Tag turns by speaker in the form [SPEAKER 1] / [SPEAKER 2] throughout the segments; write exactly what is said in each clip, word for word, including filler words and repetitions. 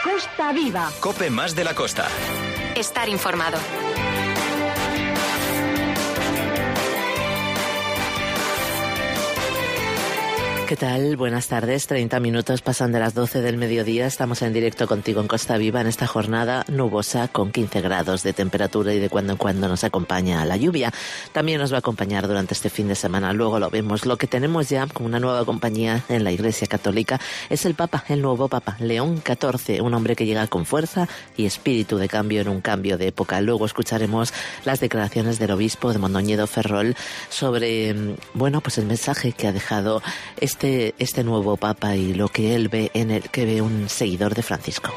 [SPEAKER 1] Costa Viva.
[SPEAKER 2] COPE más de la costa.
[SPEAKER 3] Estar informado.
[SPEAKER 4] ¿Qué tal? Buenas tardes. treinta minutos pasan de las doce del mediodía. Estamos en directo contigo en Costa Viva en esta jornada nubosa con quince grados de temperatura y de cuando en cuando nos acompaña la lluvia. También nos va a acompañar durante este fin de semana. Luego lo vemos. Lo que tenemos ya como una nueva compañía en la Iglesia Católica es el Papa, el nuevo Papa, León catorce, un hombre que llega con fuerza y espíritu de cambio en un cambio de época. Luego escucharemos las declaraciones del obispo de Mondoñedo Ferrol sobre, bueno, pues el mensaje que ha dejado este Este, este nuevo Papa y lo que él ve en el que ve un seguidor de Francisco.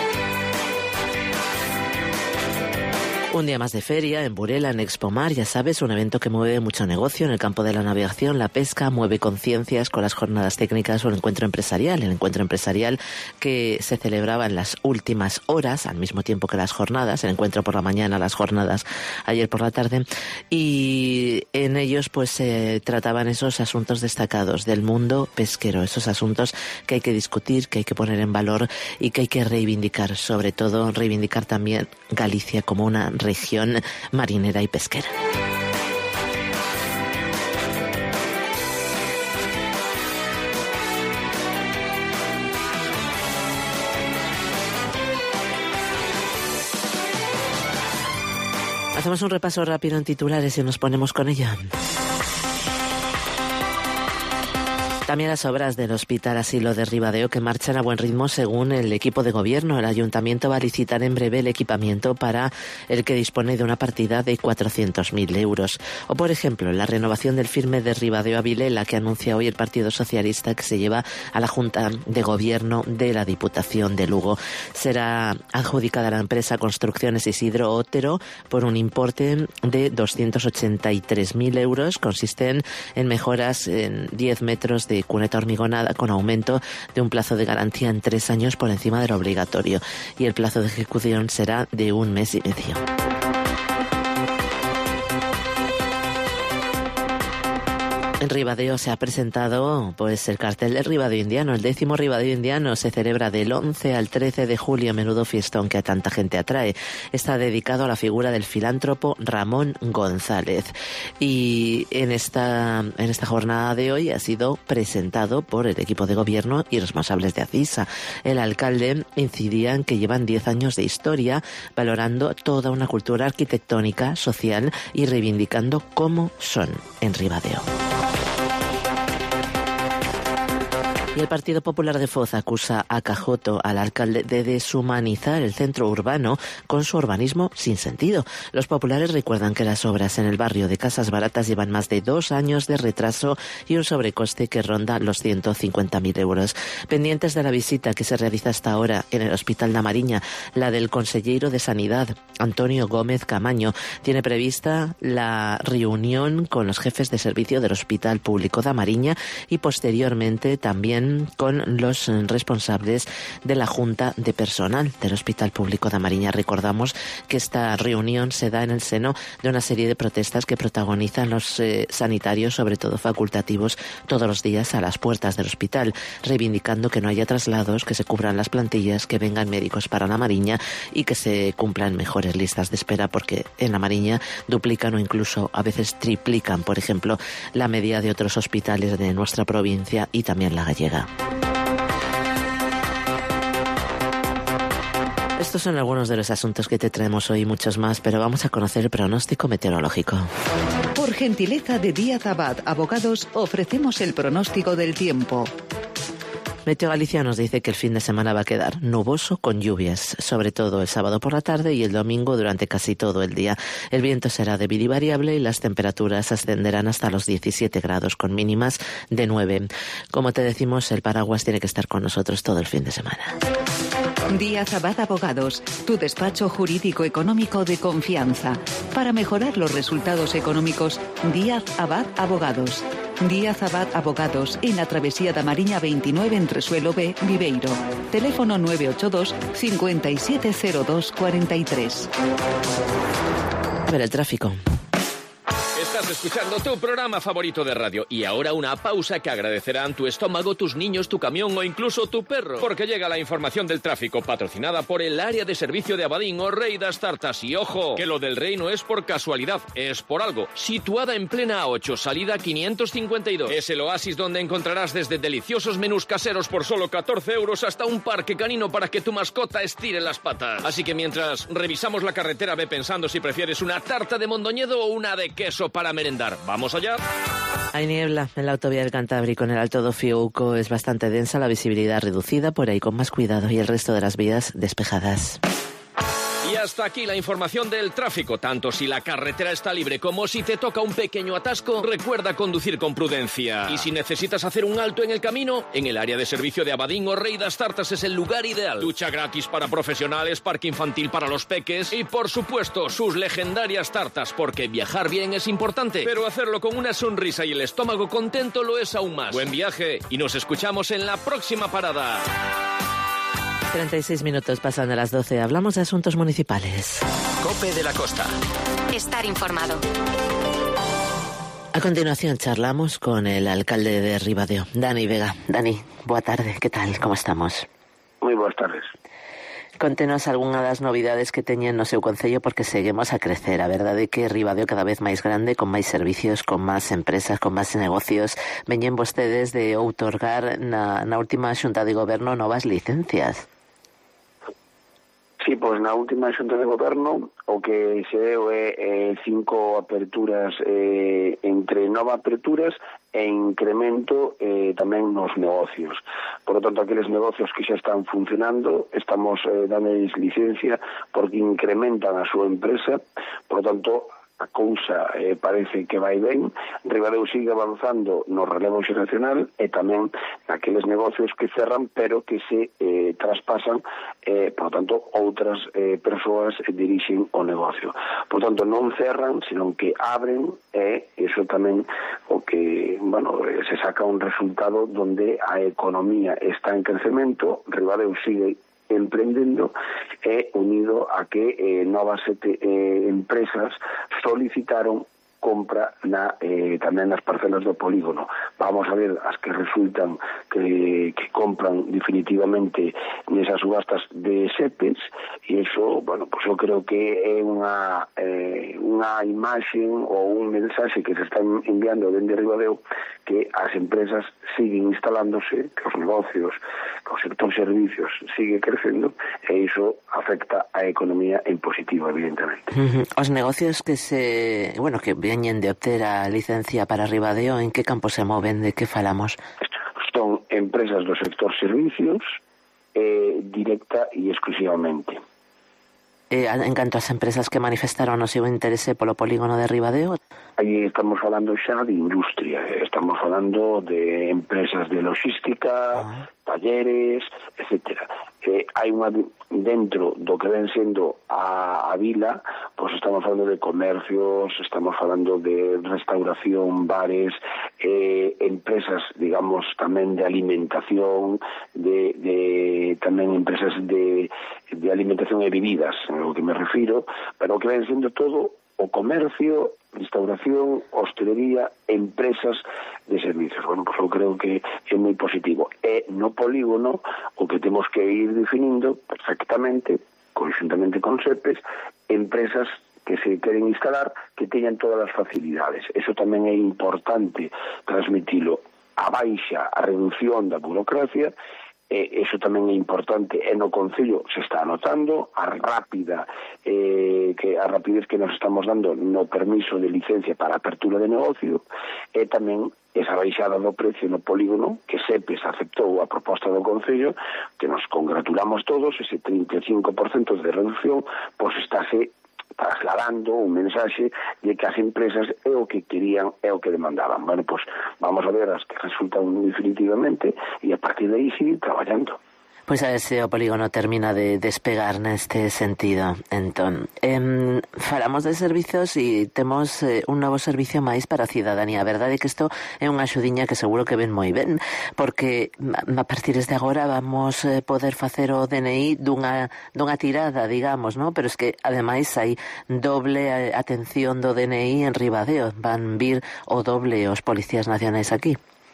[SPEAKER 4] Un día más de feria en Burela, en Expomar, ya sabes, un evento que mueve mucho negocio en el campo de la navegación, la pesca, mueve conciencias con las jornadas técnicas o el encuentro empresarial. El encuentro empresarial que se celebraba en las últimas horas, al mismo tiempo que las jornadas, el encuentro por la mañana, las jornadas ayer por la tarde, y en ellos pues se eh, trataban esos asuntos destacados del mundo pesquero, esos asuntos que hay que discutir, que hay que poner en valor y que hay que reivindicar, sobre todo reivindicar también Galicia como una región marinera y pesquera. Hacemos un repaso rápido en titulares y nos ponemos con ella. También las obras del Hospital Asilo de Ribadeo que marchan a buen ritmo según el equipo de gobierno. El ayuntamiento va a licitar en breve el equipamiento para el que dispone de una partida de cuatrocientos mil euros. O, por ejemplo, la renovación del firme de Ribadeo a Vilela que anuncia hoy el Partido Socialista que se lleva a la Junta de Gobierno de la Diputación de Lugo. Será adjudicada a la empresa Construcciones Isidro Otero por un importe de doscientos ochenta y tres mil euros. Consisten en mejoras en diez metros de cuneta hormigonada con aumento de un plazo de garantía en tres años por encima del obligatorio y el plazo de ejecución será de un mes y medio. En Ribadeo se ha presentado pues el cartel del Ribadeo Indiano. El décimo Ribadeo Indiano se celebra del once al trece de julio, menudo fiestón que a tanta gente atrae. Está dedicado a la figura del filántropo Ramón González. Y en esta, en esta jornada de hoy ha sido presentado por el equipo de gobierno y responsables de Acisa. El alcalde incidía en que llevan diez años de historia valorando toda una cultura arquitectónica, social y reivindicando cómo son en Ribadeo. Y el Partido Popular de Foz acusa a Cajoto, al alcalde, de deshumanizar el centro urbano con su urbanismo sin sentido. Los populares recuerdan que las obras en el barrio de Casas Baratas llevan más de dos años de retraso y un sobrecoste que ronda los ciento cincuenta mil euros. Pendientes de la visita que se realiza hasta ahora en el Hospital da Mariña, la del consejero de Sanidad, Antonio Gómez Camaño, tiene prevista la reunión con los jefes de servicio del Hospital Público da Mariña y posteriormente también con los responsables de la Junta de Personal del Hospital Público da Mariña. Recordamos que esta reunión se da en el seno de una serie de protestas que protagonizan los eh, sanitarios, sobre todo facultativos, todos los días a las puertas del hospital, reivindicando que no haya traslados, que se cubran las plantillas, que vengan médicos para la Mariña y que se cumplan mejores listas de espera, porque en la Mariña duplican o incluso a veces triplican, por ejemplo, la media de otros hospitales de nuestra provincia y también la gallega. Estos son algunos de los asuntos que te traemos hoy y muchos más, pero vamos a conocer el pronóstico meteorológico.
[SPEAKER 5] Por gentileza de Díaz Abad Abogados, ofrecemos el pronóstico del tiempo.
[SPEAKER 4] Meteo Galicia nos dice que el fin de semana va a quedar nuboso con lluvias, sobre todo el sábado por la tarde y el domingo durante casi todo el día. El viento será débil y variable y las temperaturas ascenderán hasta los diecisiete grados con mínimas de nueve. Como te decimos, el paraguas tiene que estar con nosotros todo el fin de semana.
[SPEAKER 5] Díaz Abad Abogados, tu despacho jurídico económico de confianza. Para mejorar los resultados económicos, Díaz Abad Abogados. Díaz Abad Abogados, en la Travesía da Mariña veintinueve, entre Suelo B, Viveiro. Teléfono nueve ocho dos, cinco siete cero dos, cuatro tres.
[SPEAKER 4] A ver el tráfico.
[SPEAKER 1] Estás escuchando tu programa favorito de radio. Y ahora una pausa que agradecerán tu estómago, tus niños, tu camión o incluso tu perro. Porque llega la información del tráfico patrocinada por el área de servicio de Abadín o Rey das Tartas. Y ojo, que lo del Rey no es por casualidad, es por algo. Situada en plena A ocho, salida quinientos cincuenta y dos. Es el oasis donde encontrarás desde deliciosos menús caseros por solo catorce euros hasta un parque canino para que tu mascota estire las patas. Así que mientras revisamos la carretera, ve pensando si prefieres una tarta de Mondoñedo o una de queso para merendar. ¿Vamos allá?
[SPEAKER 4] Hay niebla en la autovía del Cantábrico. En el Alto do Fiouco es bastante densa, la visibilidad reducida, por ahí con más cuidado, y el resto de las vías despejadas.
[SPEAKER 1] Y hasta aquí la información del tráfico. Tanto si la carretera está libre como si te toca un pequeño atasco, recuerda conducir con prudencia. Y si necesitas hacer un alto en el camino, en el área de servicio de Abadín o Rey das Tartas es el lugar ideal. Ducha gratis para profesionales, parque infantil para los peques y, por supuesto, sus legendarias tartas, porque viajar bien es importante, pero hacerlo con una sonrisa y el estómago contento lo es aún más. Buen viaje y nos escuchamos en la próxima parada.
[SPEAKER 4] treinta y seis minutos pasan a las doce. Hablamos de asuntos municipales.
[SPEAKER 2] COPE de la Costa.
[SPEAKER 3] Estar informado.
[SPEAKER 4] A continuación charlamos con el alcalde de Ribadeo, Dani Vega. Dani, boa tarde, ¿qué tal? ¿Cómo estamos?
[SPEAKER 6] Moi boas tardes.
[SPEAKER 4] Contenos algunha das novidades que teñen no seu concello, porque seguimos a crecer. A verdade é que Ribadeo cada vez máis grande, con máis servicios, con máis empresas, con máis negocios. Veñen vostedes de outorgar na, na última xunta de goberno novas licencias.
[SPEAKER 6] Sí, pois na última xunta de goberno o que se deu é, é cinco aperturas, eh, entre nove aperturas e incremento eh, tamén nos negocios. Por lo tanto, aqueles negocios que xa están funcionando, estamos eh, dándoles licencia porque incrementan a súa empresa. Por lo tanto, a cousa eh, parece que vai ben. Ribadeo sigue avanzando no relevo xeracional e tamén naqueles negocios que cerran pero que se eh, traspasan, eh, por tanto, outras eh, persoas dirixen o negocio. Por tanto, non cerran, senón que abren, e iso tamén o que, bueno, se saca un resultado donde a economía está en crecemento. Ribadeo sigue emprendendo e unido a que eh, novas sete eh, empresas solicitaron compra na, eh, tamén nas parcelas do polígono. Vamos a ver as que resultan que, que compran definitivamente nesas subastas de SEPES, e iso, bueno, pues eu creo que é unha eh, unha imaxe ou un mensaxe que se está enviando dende Ribadeo, que as empresas siguen instalándose, que os negocios, que o sector servicios sigue crecendo, e iso afecta a economía en positivo, evidentemente.
[SPEAKER 4] Uh-huh. Os negocios que se, bueno, que veñen de obter a licencia para Ribadeo, en que campo se moven, de que falamos?
[SPEAKER 6] Son empresas do sector servicios, eh, directa e exclusivamente.
[SPEAKER 4] Eh, en canto ás empresas que manifestaron o seu interese polo polígono de Ribadeo?
[SPEAKER 6] Aí estamos falando xa de industria, estamos falando de empresas de logística, uh-huh. talleres, etcétera. Eh, hai unha dentro do que ven sendo a, a vila, pois estamos falando de comercios, estamos falando de restauración, bares, eh, empresas, digamos, tamén de alimentación, de, de tamén empresas de, de alimentación e bebidas, ao que me refiro, pero o que ven sendo todo o comercio, restauración, hostelería, empresas de servicios. Bueno, pues eu creo que é moi positivo. E no polígono o que temos que ir definindo perfectamente, conjuntamente con SEPES, empresas que se queren instalar, que teñan todas as facilidades. Eso tamén é importante transmitilo. A baixa, a reducción da burocracia, e iso tamén é importante, e no Concello se está anotando a rápida eh, que a rapidez que nos estamos dando no permiso de licencia para apertura de negocio, e tamén esa baixada do precio no polígono que SEPES aceptou a proposta do Concello, que nos congratulamos todos. Ese trinta e cinco por cento de reducción pois estáse trasladando un mensaxe de que as empresas é o que querían, é o que demandaban. Bueno, pois vamos a ver as que resultan definitivamente e a partir de aí seguir traballando.
[SPEAKER 4] Pois a ver se o polígono termina de despegar neste sentido. Entón, eh, falamos de servizos e temos eh, un novo servicio máis para a cidadanía. A verdade é que isto é unha axudiña que seguro que ven moi ben, porque a partir de agora vamos eh, poder facer o D N I dunha, dunha tirada, digamos, ¿no? Pero es que ademais hai doble atención do D N I en Ribadeo. Van vir o doble os policías nacionais aquí.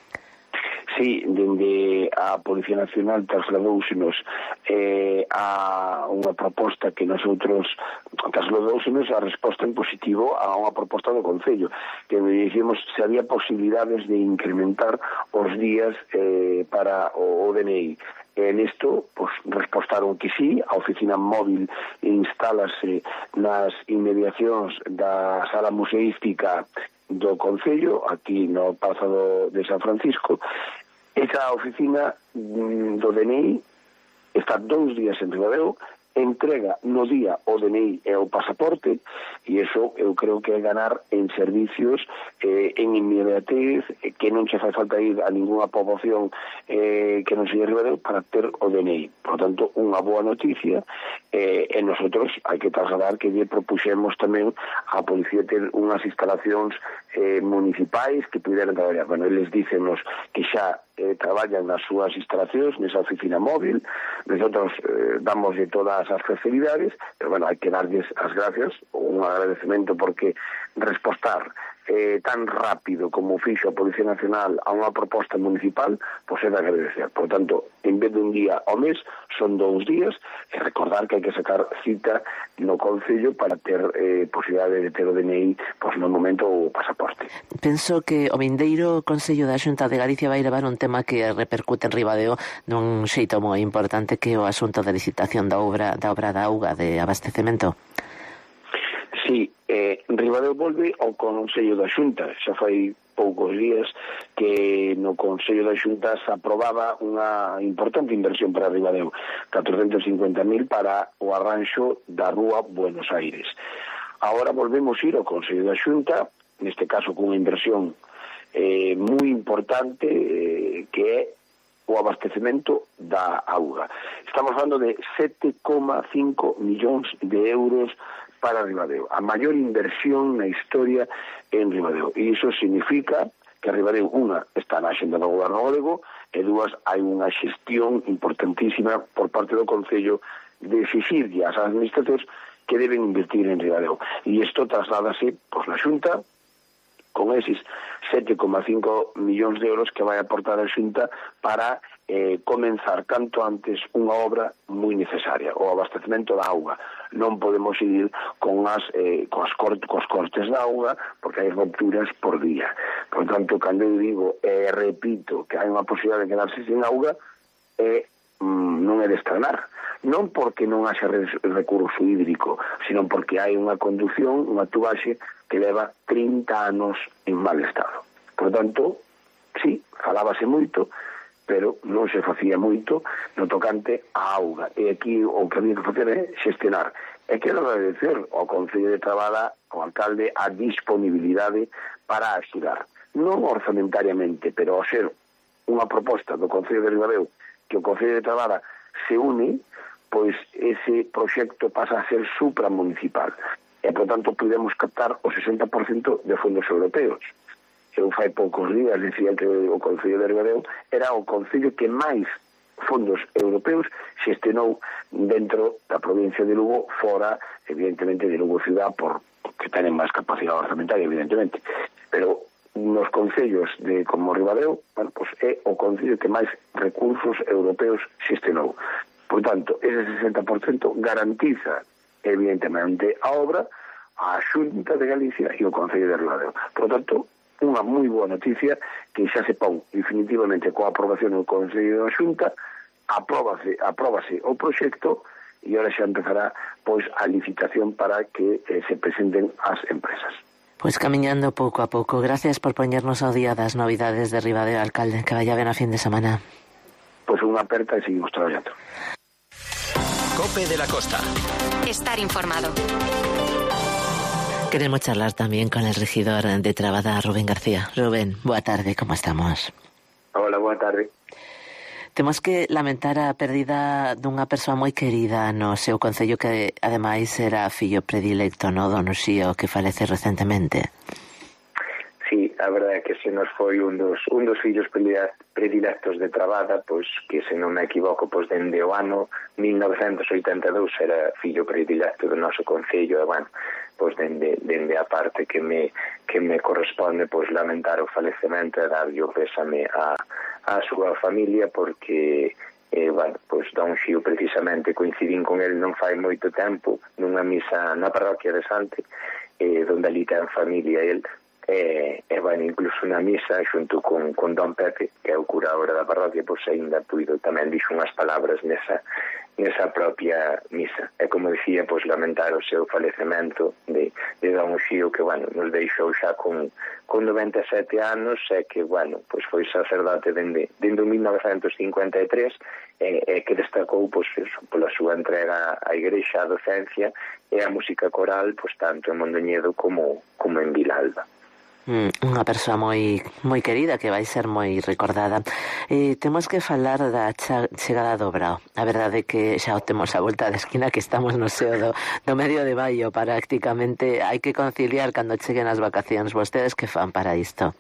[SPEAKER 6] Sí, dende a Policía Nacional trasladousenos eh, a unha proposta que nosotros trasladousenos a resposta en positivo a unha proposta do Concello, que dicimos se había posibilidades de incrementar os días eh, para o, o D N I. En isto, pues, respostaron que sí. A oficina móvil instálase nas inmediacións da sala museística do Concello, aquí no Pazo de San Francisco. Esa oficina do D N I está dous días en Ribadeo, entrega no día o D N I e o pasaporte, e iso eu creo que é ganar en servicios, eh, en inmediatez, eh, que non che fai falta ir a ninguna poboación eh, que non seja Ribadeo para ter o D N I. Por tanto, unha boa noticia, eh, e nosotros hai que trasladar que lle propuxemos tamén a policía ter unhas instalacións eh, municipais que puderan traballar. Bueno, eles dícenos que xa eh, traballan nas súas instalacións, nesa oficina móvil. Nosotros eh, damos de todas as facilidades, pero bueno, hai que darles as gracias, un agradecemento, porque respostar eh, tan rápido como fixo a Policía Nacional a unha proposta municipal, pois é de agradecer. Por tanto, en vez de un día ao mes, son dous días, e recordar que hai que sacar cita no Concello para ter eh, posibilidade de ter o D N I, pois no momento o pasaporte.
[SPEAKER 4] Penso que o vindeiro Consello da Xunta de Galicia vai levar un tema que repercute en Ribadeo dun xeito moi importante, que é o asunto da licitación da obra da obra da auga de abastecemento.
[SPEAKER 6] Sí, eh, Ribadeo volve ao Consello da Xunta. Xa fai poucos días que no Consello da Xunta se aprobaba unha importante inversión para Ribadeo, catrocentos e cincuenta mil para o arranxo da Rúa Buenos Aires. Agora volvemos ir ao Consello da Xunta, neste caso con unha inversión eh, moi importante, eh, que é o abastecemento da auga. Estamos falando de sete coma cinco millóns de euros para Ribadeo, a maior inversión na historia en Ribadeo. E iso significa que Ribadeo, unha, está na axenda do goberno galego, e dúas, hai unha xestión importantísima por parte do Concello de exigirlle ás administracións que deben invertir en Ribadeo. E isto trasládase pois, na Xunta, con eses sete coma cinco millóns de euros que vai aportar a Xunta para eh, comenzar canto antes unha obra moi necesaria, o abastecemento da auga. Non podemos ir con as, eh, cos, cortes, cos cortes da auga, porque hai rupturas por día. Por tanto, cando eu digo e eh, repito que hai unha posibilidade de quedarse sin auga, eh, mm, non é de estrenar. Non porque non haxa recurso hídrico, sino porque hai unha conducción, unha tubaxe que leva trinta anos en mal estado. Por tanto, sí, falábase moito, pero non se facía moito no tocante á auga. E aquí o que había que facer é xestionar. E quero agradecer ao Concello de Trabada, ao alcalde, a disponibilidade para axudar. Non orzamentariamente, pero ao ser unha proposta do Concello de Ribadeo que o Concello de Trabada se une, pois ese proxecto pasa a ser supramunicipal. E, por tanto, podemos captar o sesenta por cento de fondos europeos. Eu fai poucos días dicía que o Concello de Ribadeo era o Concello que máis fondos europeos xestionou dentro da provincia de Lugo, fora, evidentemente, de Lugo ciudad, por que tenen máis capacidade orzamentaria, evidentemente. Pero nos concellos de como Ribadeo, bueno, pues é o concello que máis recursos europeos xestionou. Por tanto, ese sesenta por cento garantiza, evidentemente, a obra, a Xunta de Galicia e o Concello de Ribadeo. Por tanto, unha moi boa noticia que xa se pon definitivamente coa aprobación do Concello da Xunta, apróbase, apróbase o proxecto e agora xa empezará pois a licitación para que eh, se presenten as empresas.
[SPEAKER 4] Pois camiñando pouco a pouco. Gracias por poñernos ao día das novidades de Ribadeo, alcalde. Que vaya ben a fin de semana.
[SPEAKER 6] Pois unha aperta e seguimos traballando.
[SPEAKER 1] Cope de la Costa.
[SPEAKER 3] Estar informado.
[SPEAKER 4] Queremos charlar también con el regidor de Trabada, Rubén García. Rubén, boa tarde, ¿cómo estamos?
[SPEAKER 6] Hola, boa tarde.
[SPEAKER 4] Temos que lamentar a pérdida dunha persoa moi querida no seu concello que ademais era fillo predilecto, no, don Uxío, que falece recentemente.
[SPEAKER 2] Sí, a verdade é que se nos foi un dos un dos fillos predilectos de Trabada, pois que se non me equivoco, pois dende o ano mil novecentos oitenta e dous era fillo predilecto do noso concello, e bueno, pois dende dende a parte que me que me corresponde pois lamentar o falecemento e darlle o pésame a a súa familia, porque eh, bueno, pois don Xío precisamente coincidín con el non fai moito tempo nunha misa na parroquia de Sante, eh, donde ali ten familia el. E, e bueno, incluso na misa xunto con, con don Pepe, que é o cura ahora da parroquia, pois ainda puido tamén dixo unhas palabras nesa nesa propia misa. E como dicía, pois lamentar o seu falecemento de, de don Uxío, que bueno, nos deixou xa con, con noventa e sete anos, e que bueno, pois foi sacerdote dende, dende o mil novecentos cincuenta e tres, e, e que destacou pois eso, pola súa entrega á igrexa, á docencia e á música coral, pois tanto en Mondoñedo como, como en Vilalba.
[SPEAKER 4] Mm, unha persoa moi moi querida que vai ser moi recordada. Eh, temos que falar da cha, chegada do Brao. A verdade é que xa o temos a volta da esquina, que estamos no seo do, do medio de baio prácticamente. Hai que conciliar cando cheguen as vacacións. Vostedes que fan para isto?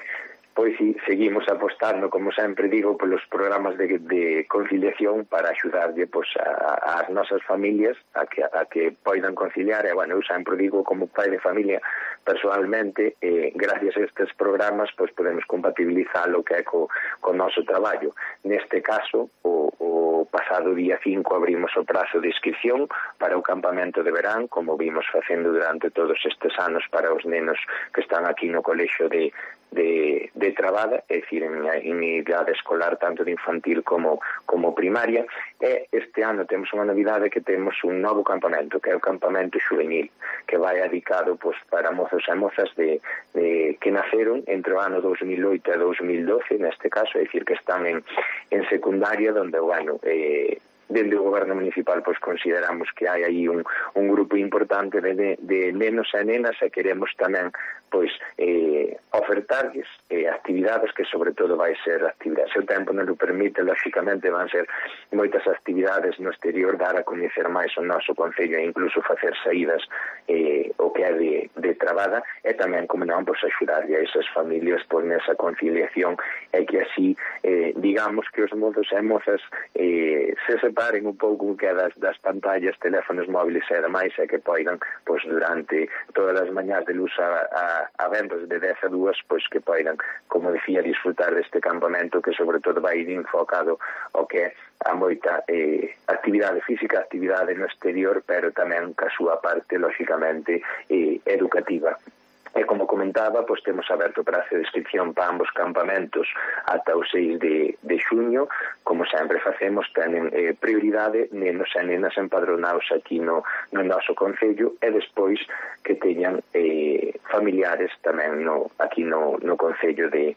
[SPEAKER 2] Pois sí, seguimos apostando, como sempre digo, polos programas de, de conciliación para axudarlle pois, a, a as nosas familias a que, a que poidan conciliar. E, bueno, eu sempre digo, como pai de familia, personalmente, eh, gracias a estes programas, pois podemos compatibilizar o que é co, co noso traballo. Neste caso, o, o pasado día cinco abrimos o prazo de inscripción para o campamento de verán, como vimos facendo durante todos estes anos para os nenos que están aquí no colexio de de, de Trabada, é dicir, en, en idade escolar tanto de infantil como, como primaria. E este ano temos unha novidade, que temos un novo campamento, que é o campamento juvenil, que vai dedicado pois, para mozos e mozas de, de, que naceron entre o ano dos mil oito e dos mil doce, neste caso, é dicir, que están en, en secundaria, donde, bueno, eh, dende o goberno municipal pois consideramos que hai aí un, un grupo importante de, de, de nenos e nenas, e queremos tamén pois eh, ofertarles eh, actividades que sobre todo vai ser actividades. Se o tempo non o permite, lógicamente van ser moitas actividades no exterior, dar a coñecer máis o noso concello e incluso facer saídas eh, o que é de, de Trabada, e tamén, como non, pois axudarlle a esas familias pois nesa conciliación, e que así eh, digamos que os mozos e mozas eh, se separen un pouco que das, das pantallas, teléfonos móviles e demais, e que poidan pois durante todas as mañás de luz a, a a vendas de dez a dúas, pois que poidan, como dicía, disfrutar deste campamento, que sobre todo vai ir enfocado ao que é a moita eh, actividade física, actividade no exterior, pero tamén ca súa parte, lógicamente, eh, educativa. E como comentaba, pois temos aberto o prazo de inscripción para ambos campamentos ata o seis de, de xuño. Como sempre facemos, tenen eh, prioridade nenos e nenas empadronados aquí no, no noso concello, e despois que teñan eh, familiares tamén no, aquí no, no concello de,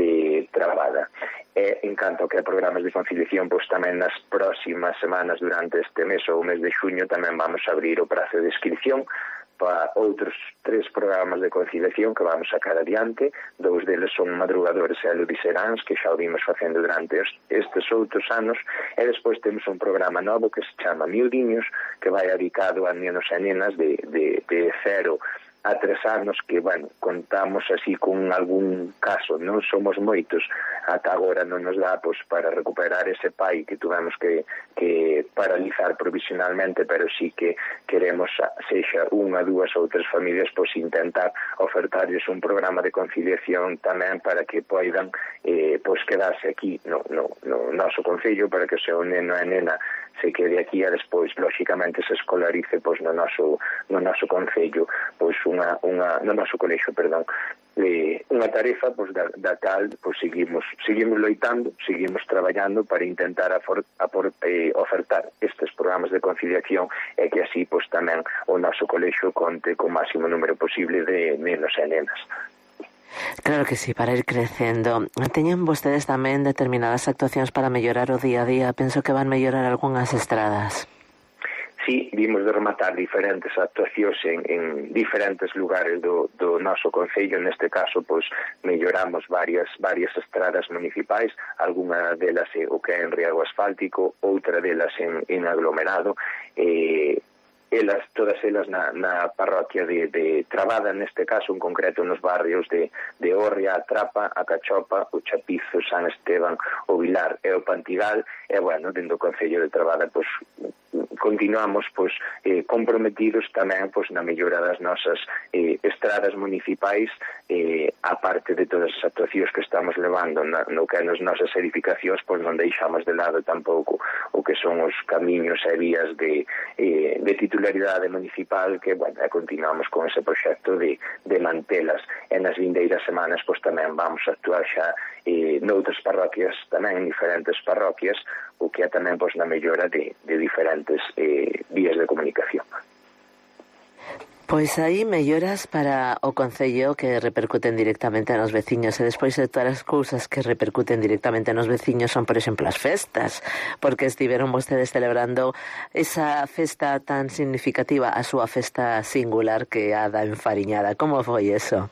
[SPEAKER 2] de Trabada. E en canto que a programas de conciliación, pois tamén nas próximas semanas durante este mes ou mes de xuño tamén vamos a abrir o prazo de inscripción para outros tres programas de conciliación que vamos sacar adiante. Dous deles son Madrugadores e Ludiseráns, que xa o vimos facendo durante estes outros anos, e despois temos un programa novo que se chama Miudiños, que vai dedicado a nenos e nenas de, de, de cero a tres anos, que, bueno, contamos así con algún caso, non somos moitos, ata agora non nos dá pois, para recuperar ese pai que tuvemos que, que paralizar provisionalmente, pero sí que queremos, sexa unha, dúas ou tres familias, pois intentar ofertarles un programa de conciliación tamén para que poidan eh, pois quedarse aquí no, no, no noso concello, para que o seu neno e nena se quede aquí e despois, lógicamente, se escolarice pois, no noso no noso concello, pois unha, unha no noso colexio, perdón. Eh, unha tarefa pois, da, da cal pois, seguimos seguimos loitando, seguimos traballando para intentar afor, apor, eh, ofertar estes programas de conciliación, e que así pois, tamén o noso colexio conte co máximo número posible de nenos e nenas.
[SPEAKER 4] Claro que sí, para ir crecendo. Teñen vostedes tamén determinadas actuacións para mellorar o día a día. Penso que van mellorar algunhas estradas.
[SPEAKER 2] sí, vimos de rematar diferentes actuacións en, en diferentes lugares do, do noso concello. Neste caso, pois, melloramos varias varias estradas municipais, algunha delas é o que é en riego asfáltico, outra delas en, en aglomerado, eh, elas, todas elas na, na parroquia de, de Trabada, neste caso en concreto nos barrios de, de Orria, a Trapa, a Cachopa, o Chapizo, San Esteban, o Vilar e o Pantigal. E, bueno, dentro do concello de Trabada, pois, continuamos pois, eh, comprometidos tamén pois, na mellora das nosas eh, estradas municipais, eh, a parte de todas as actuacións que estamos levando na, no que nas nosas edificacións, pois non deixamos de lado tampouco o que son os camiños e vías de, eh, de titularidade municipal, que, bueno, continuamos con ese proxecto de, de mantelas. E nas vindeiras semanas pois, tamén vamos a actuar xa eh, noutras parroquias, tamén en diferentes parroquias, o que é tamén pois, na mellora de, de diferentes eh, vías de comunicación.
[SPEAKER 4] Pois aí melloras para o Concello que repercuten directamente nos veciños, e despois de todas as cousas que repercuten directamente nos veciños son, por exemplo, as festas, porque estiveron vostedes celebrando esa festa tan significativa, a súa festa singular que é a da Enfariñada. Como foi eso?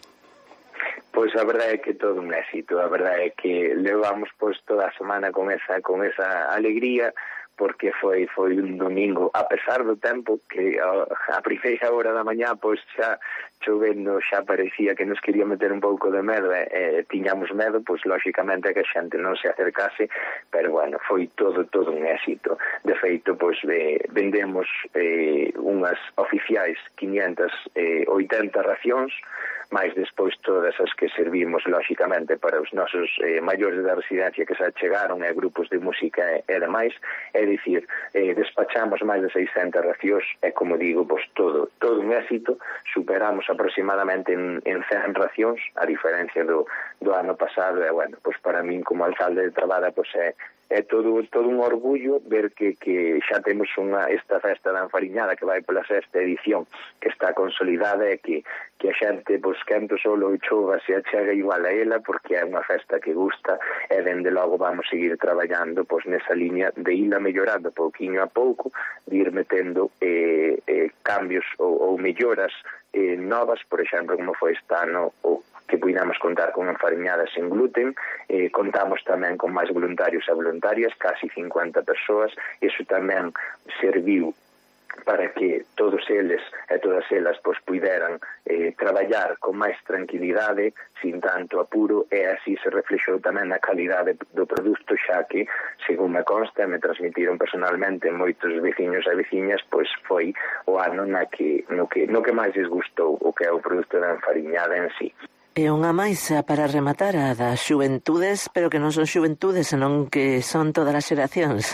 [SPEAKER 2] Pois a verdade é que todo un éxito, a verdade é que levamos pois toda a semana con esa con esa alegría, porque foi foi un domingo, a pesar do tempo que a, a primeira hora da mañá pois xa chovendo, xa parecía que nos quería meter un pouco de medo, e, e tiñamos medo, pois lógicamente que a xente non se acercase, pero bueno, foi todo todo un éxito. De feito, pois eh, vendemos eh, unhas oficiais quinientas oitenta racións, máis despois todas as que servimos lógicamente para os nosos eh, maiores da residencia que se achegaron, e grupos de música e, e demais. É dicir, eh, despachamos máis de seiscentas racións, e como digo, pois todo todo un éxito. Superamos aproximadamente en, en cen racións, a diferencia do, do ano pasado. E bueno, pois para min como alcalde de Trabada pois é é todo todo un orgullo ver que, que xa temos unha esta festa da Enfariñada que vai pola sexta edición, que está consolidada, e que, que a xente, pois, quento solo e chova se achega igual a ela, porque é unha festa que gusta, e dende logo vamos seguir traballando pois nesa liña de ila mellorando pouquiño a pouco, de ir metendo eh, eh, cambios ou, ou melloras eh, novas, por exemplo, como foi este ano, o que puidamos contar con Enfariñada sen gluten. Eh, contamos tamén con máis voluntarios e voluntarias, casi cincuenta persoas. Iso tamén serviu para que todos eles e todas elas pois puideran eh, traballar con máis tranquilidade, sin tanto apuro, e así se reflexou tamén na calidade do produto, xa que, según me consta, me transmitiron personalmente moitos veciños e veciñas, pois foi o ano na que, no, que, no que máis les gustou o que é o produto da Enfariñada en sí.
[SPEAKER 4] E unha máis para rematar, a das xuventudes, pero que non son xuventudes, senón que son todas as xeracións.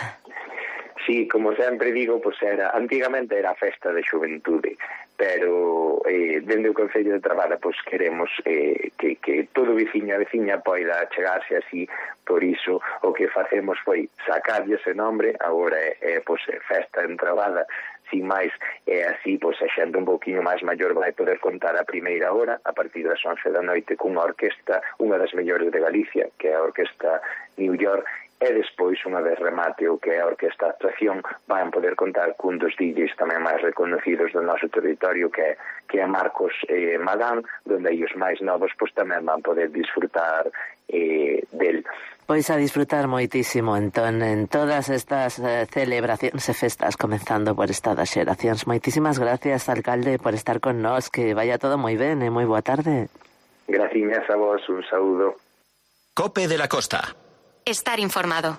[SPEAKER 2] Sí, como sempre digo, pois era, antigamente era a festa de xuventude, pero eh, dende o Concello de Trabada pois queremos eh, que, que todo veciño a veciña poida chegarse así. Por iso o que facemos foi sacarlle ese nombre, agora é, é pois, festa en Trabada, sin máis, é así, pois a xente un pouquinho máis maior vai poder contar a primeira hora, a partir das once da noite, cunha orquesta, unha das mellores de Galicia, que é a Orquesta New York, e despois, unha vez remate o que é a Orquesta Actuación, van poder contar cun dos D Js tamén máis reconocidos do noso territorio, que é, que é Marcos eh, Madán, donde aí os máis novos pois tamén van poder disfrutar eh, del.
[SPEAKER 4] Pois a disfrutar moitísimo, entón, en todas estas eh, celebracións e festas, comenzando por esta das xeracións. Moitísimas gracias, alcalde, por estar con nós, que vaya todo moi ben e moi boa tarde.
[SPEAKER 2] Graciñas a vos, un saúdo.
[SPEAKER 7] Cope de la Costa.
[SPEAKER 3] Estar informado.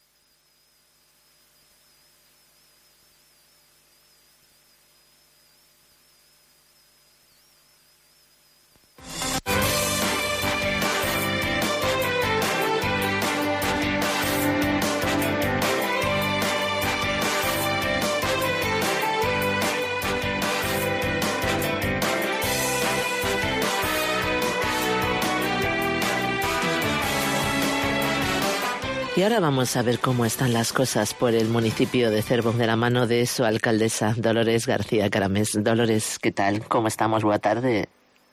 [SPEAKER 4] Y ahora vamos a ver cómo están las cosas por el municipio de Cervo, de la mano de su alcaldesa, Dolores García Caramés. Dolores, ¿qué tal? ¿Cómo estamos? Boa tarde.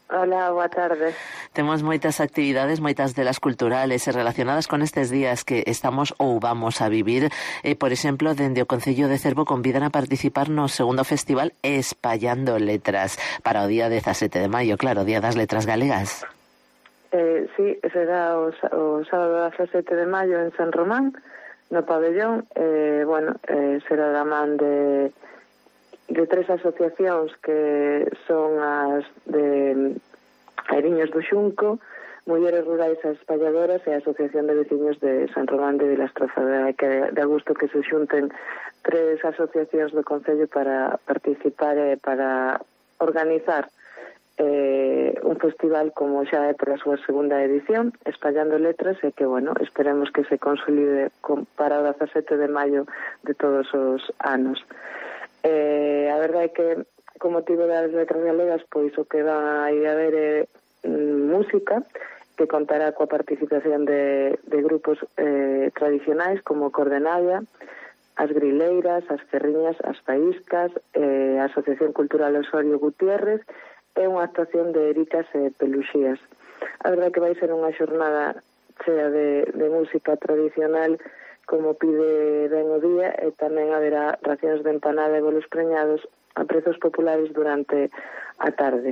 [SPEAKER 8] Hola, boa tarde.
[SPEAKER 4] Temos moitas actividades, moitas delas culturales e relacionadas con estes días que estamos ou vamos a vivir. Eh, por exemplo, dende o Concello de Cervo convidan a participar no segundo festival Espallando Letras para o día dezasete de maio, claro, Día das Letras Galegas.
[SPEAKER 8] Eh, sí, será o, o sábado dezasete de maio en San Román, no pabellón. Eh, bueno, eh, será da man de... de tres asociacións que son as de Airiños do Xunco, Mulleres Rurais e Espalladoras e a Asociación de Veciños de San Román de Vilastrozada, que de gusto que se xunten tres asociacións do Concello para participar e para organizar eh, un festival como xa é para a súa segunda edición, Espallando Letras, e que, bueno, esperemos que se consolide para o dezasete de maio de todos os anos. Eh, a verdade é que con motivo das letras galegas pois o que van a ir a ver é mm, música que contará coa participación de, de grupos eh, tradicionais como Cordenalla, as Grileiras, as Ferriñas, as Faíscas, eh, a Asociación Cultural Osorio Gutiérrez e unha actuación de Ericas e Peluxías. A verdade é que vai ser unha xornada chea de, de música tradicional como pide ben o día, e tamén haberá racións de empanada e bolos preñados a prezos populares durante a tarde.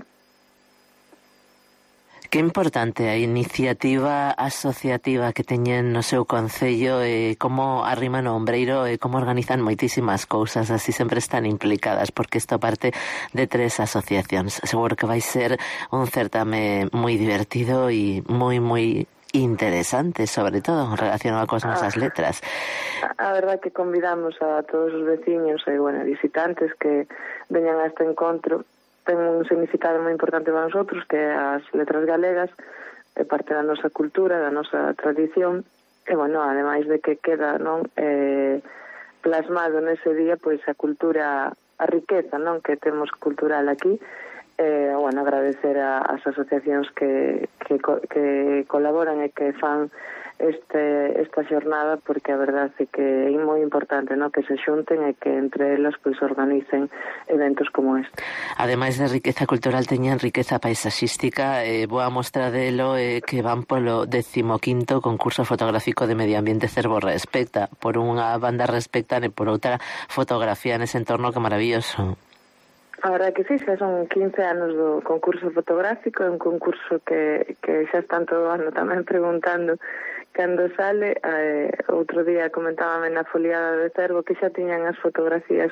[SPEAKER 4] Que importante a iniciativa asociativa que teñen no seu concello, e como arriman o ombreiro e como organizan moitísimas cousas, así sempre están implicadas, porque isto parte de tres asociacións. Seguro que vai ser un certame moi divertido e moi, moi interesante, sobre todo relacionado con nosas ah, letras.
[SPEAKER 8] A verdad que convidamos a todos os veciños e, bueno, visitantes que veñan a este encontro. Ten un significado moi importante para nosotros, que as letras galegas é parte da nosa cultura, da nosa tradición, e, bueno, ademais de que queda, non, eh, plasmado nese día, pois a cultura, a riqueza, non, que temos cultural aquí. Eh, bueno, agradecer a, as asociacións que, que, que colaboran e que fan este, esta xornada, porque a verdade é que é moi importante, no, que se xunten e que entre elas pois organicen eventos como este.
[SPEAKER 4] Ademais de riqueza cultural, teñen riqueza paisaxística, eh, boa mostra delo eh, que van polo decimoquinto concurso fotográfico de Medio Ambiente Cervo Respecta. Por unha banda respectan e por outra fotografía nese entorno que maravilloso.
[SPEAKER 8] A verdade que sí, xa son quince anos do concurso fotográfico, é un concurso que, que xa están todo ano tamén preguntando cando sale. Eh, outro día comentábame na foliada de Cervo que xa tiñan as fotografías,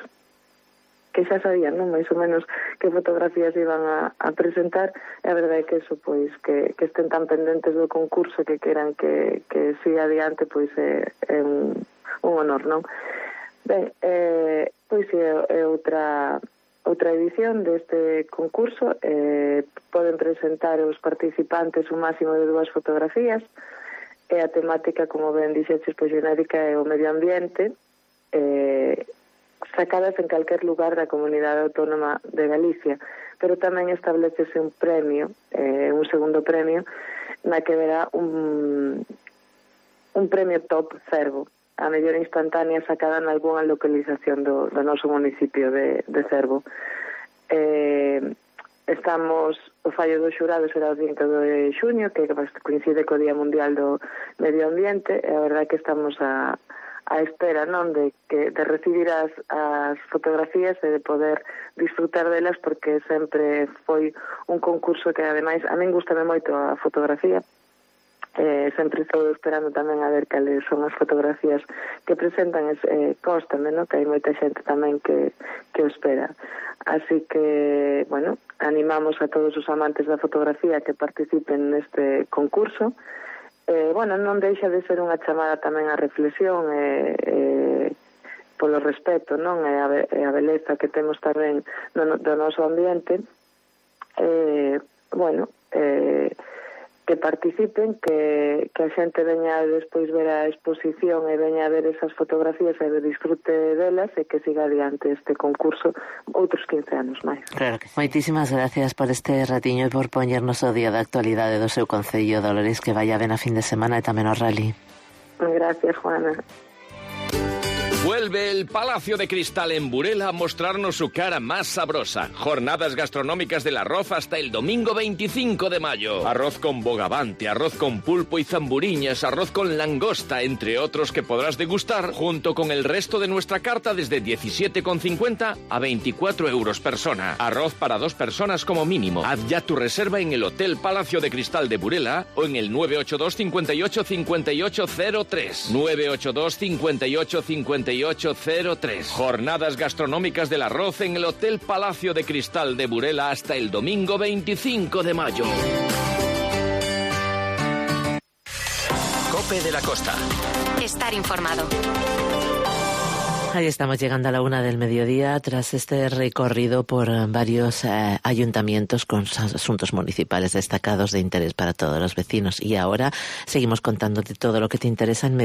[SPEAKER 8] que xa sabían, non, máis ou menos que fotografías iban a, a presentar, e a verdade é que eso, pois, que, que estén tan pendentes do concurso, que queran que, que siga adiante, pois é, é un, un honor, non? Ben, eh, pois é, é outra... Outra edición deste concurso. Eh, poden presentar os participantes un máximo de dúas fotografías, e a temática, como ben dixeches, pois genérica é o medio ambiente, eh, sacadas en calquer lugar da Comunidade Autónoma de Galicia, pero tamén establecese un premio, eh, un segundo premio, na que verá un, un premio top Cervo, a mellor instantánea sacada en algunha localización do, do noso municipio de, de Cervo. Eh, estamos, o fallo do xurado será o cinco de xuño, que coincide co Día Mundial do Medio Ambiente, e a verdade que estamos a, a espera, non, de, que, de recibir as, as fotografías e de poder disfrutar delas, porque sempre foi un concurso que, ademais, a min gustame moito a fotografía. Eh, sempre estou esperando tamén a ver cales son as fotografías que presentan, eh, cóstame, no? Que hai moita xente tamén que, que o espera. Así que, bueno, animamos a todos os amantes da fotografía que participen neste concurso. Eh, bueno, non deixa de ser unha chamada tamén á reflexión e, eh, polo respeto, non? E a, e a beleza que temos tamén no, do noso ambiente. Eh, bueno, eh, que participen, que, que a xente veña despois ver a exposición e veña a ver esas fotografías e disfrute delas, e que siga adiante este concurso outros quince anos máis.
[SPEAKER 4] Claro que sí. Moitísimas gracias por este ratiño e por poñernos o día da actualidade do seu concello, Dolores, que vaya ben a fin de semana e tamén o rally.
[SPEAKER 8] Gracias, Juana.
[SPEAKER 1] Vuelve el Palacio de Cristal en Burela a mostrarnos su cara más sabrosa. Jornadas gastronómicas del arroz hasta el domingo veinticinco de mayo. Arroz con bogavante, arroz con pulpo y zamburiñas, arroz con langosta, entre otros que podrás degustar junto con el resto de nuestra carta desde diecisiete con cincuenta a veinticuatro euros persona. Arroz para dos personas como mínimo. Haz ya tu reserva en el Hotel Palacio de Cristal de Burela o en el nueve ocho dos cincuenta y ocho cincuenta y ocho cero tres. nueve ocho dos cincuenta y ocho cincuenta y ocho cero tres. Jornadas gastronómicas del arroz en el Hotel Palacio de Cristal de Burela hasta el domingo veinticinco de mayo.
[SPEAKER 7] Cope de la Costa.
[SPEAKER 3] Estar informado.
[SPEAKER 4] Ahí estamos llegando a la una del mediodía tras este recorrido por varios eh, ayuntamientos con asuntos municipales destacados de interés para todos los vecinos. Y ahora seguimos contándote todo lo que te interesa en